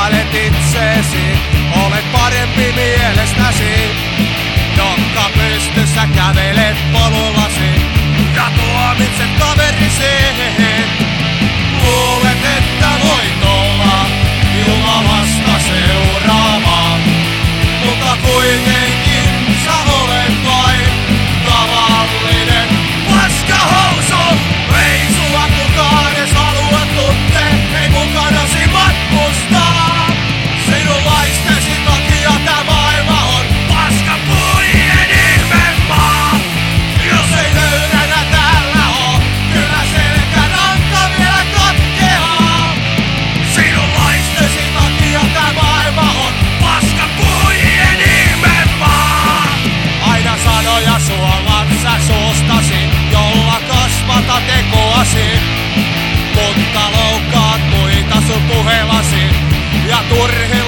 Vihailet itseesi, olet parempi mielestäsi, jonka pystyssä kävelet polullasi ja tuomitset kaverisi. Luulet, että voit olla Jumalasta seuraava, mutta kuitenkin sä olet vain tavallinen paskahousu. Ei sua kukaan edes halua tuntea, ei mukanasi matkustaa. Sinunlaistesi takia tää maailma on paskapuolinen ihmemaa. Jos ei löydänä täällä oo, kyllä selkäranka vielä katkeaa. Sinunlaistesi takia tää maailma on paskapuolinen ihmemaa. Aina sanoja suolat sä suustasi, jolla kasvata tekoasi, mutta loukkaat muita sun puhellasi ja turhilla